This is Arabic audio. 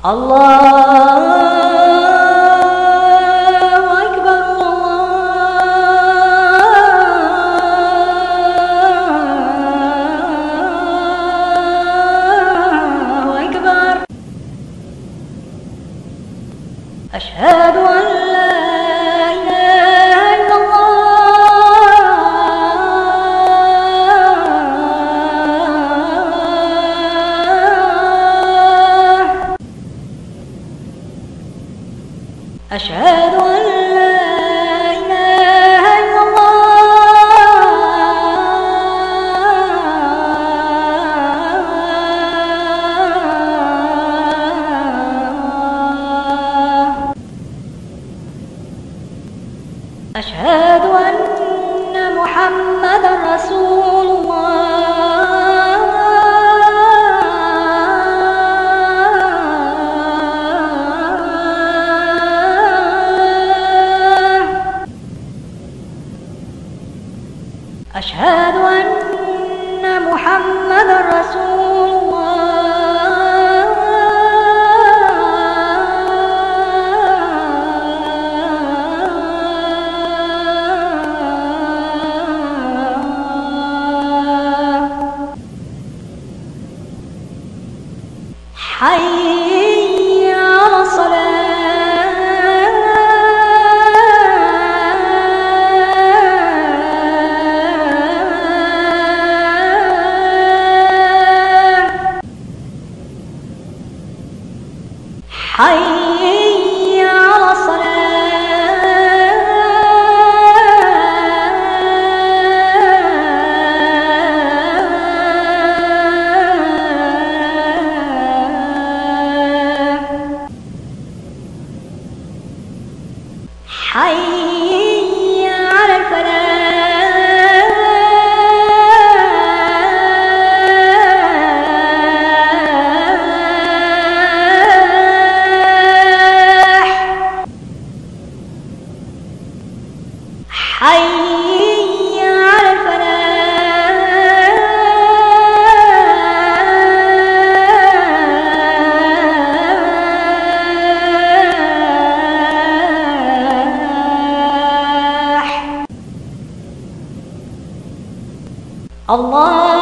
الله أكبر الله أكبر. أشهد أن لا إله إلا الله. أشهد أن لا إله إلا الله. أشهد أن محمدا رسول الله. أشهد أن محمدا رسول الله. حي على الصلاة. حي على الصلاة. حي على الفلاح. حي على الفلاح. الله